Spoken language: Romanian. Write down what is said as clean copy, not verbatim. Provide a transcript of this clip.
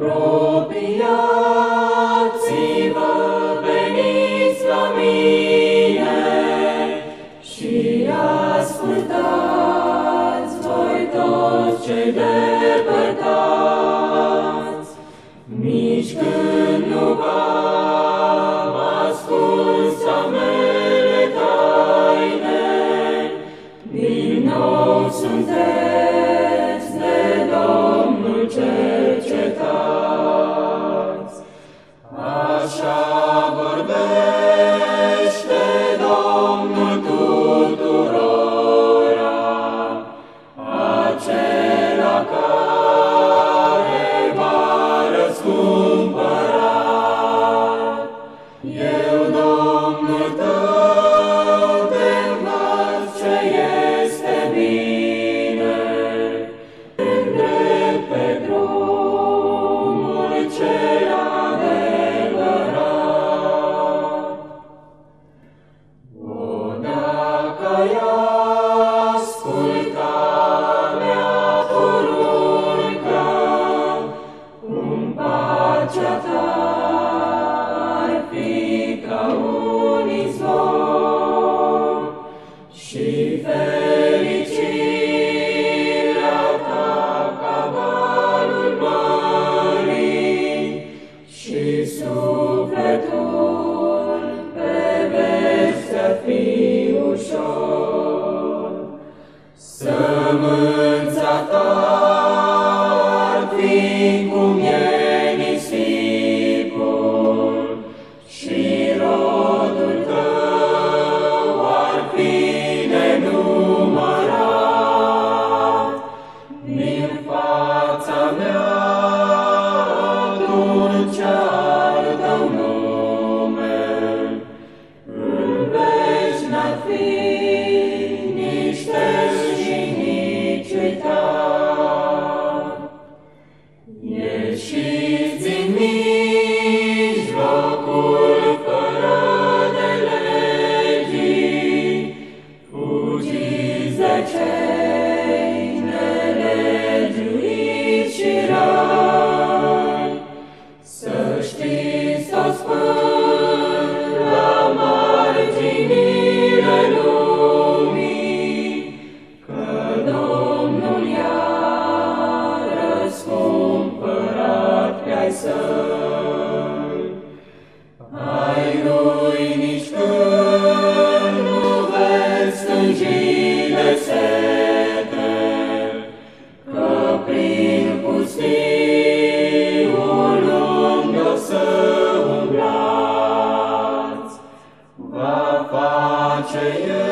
Apropiați-vă, veniți la mine și ascultați voi toți cei depărtați. Nici când nu v-am ascuns a mele taine, din nou sunteți de Domnul cercetați. Așa vorbește Domnul tuturora, acela care v-a răscumpărat. Eu, Domnul tău, te învăț ce este bine, îndrept pe drumul cel adevărat. O, dacă ai asculta mea poruncă, cum pacea ta ar fi ca un izvor și fericirea ta ca valul mării și sufletul pe veci să-ți fi ușor. Sămânța ta ar fi cum e nisipul și rodul tău ar fi nenumărat. Din fața mea atunci al tău nume în veci n-ar fi nici șters și nici uitat. Ieșiți din mijlocul fără de legii, fugiți de cei nelegiuiți și răi. Să știți toți până la marginile lumii că Domnul i-a răscumpărat pe ai săi. Ai lui nici când nu vezi stânjii de sete, că prin pustiul unde o să umblați, va face El